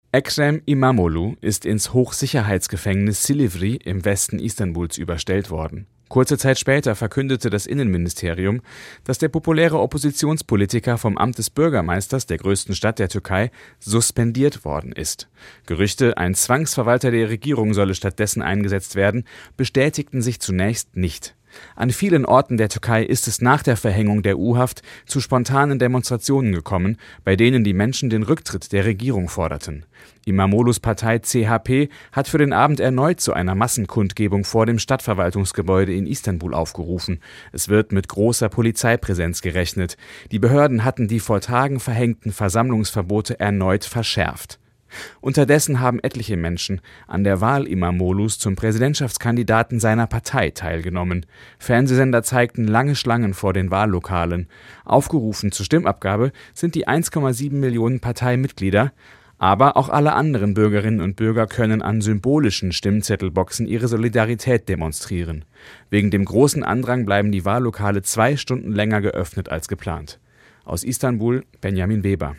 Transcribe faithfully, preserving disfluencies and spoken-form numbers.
Ekrem İmamoğlu ist ins Hochsicherheitsgefängnis Silivri im Westen Istanbuls überstellt worden. Kurze Zeit später verkündete das Innenministerium, dass der populäre Oppositionspolitiker vom Amt des Bürgermeisters der größten Stadt der Türkei suspendiert worden ist. Gerüchte, ein Zwangsverwalter der Regierung solle stattdessen eingesetzt werden, bestätigten sich zunächst nicht. An vielen Orten der Türkei ist es nach der Verhängung der U-Haft zu spontanen Demonstrationen gekommen, bei denen die Menschen den Rücktritt der Regierung forderten. İmamoğlu's Partei C H P hat für den Abend erneut zu einer Massenkundgebung vor dem Stadtverwaltungsgebäude in Istanbul aufgerufen. Es wird mit großer Polizeipräsenz gerechnet. Die Behörden hatten die vor Tagen verhängten Versammlungsverbote erneut verschärft. Unterdessen haben etliche Menschen an der Wahl İmamoğlu's zum Präsidentschaftskandidaten seiner Partei teilgenommen. Fernsehsender zeigten lange Schlangen vor den Wahllokalen. Aufgerufen zur Stimmabgabe sind die eins Komma sieben Millionen Parteimitglieder, aber auch alle anderen Bürgerinnen und Bürger können an symbolischen Stimmzettelboxen ihre Solidarität demonstrieren. Wegen dem großen Andrang bleiben die Wahllokale zwei Stunden länger geöffnet als geplant. Aus Istanbul, Benjamin Weber.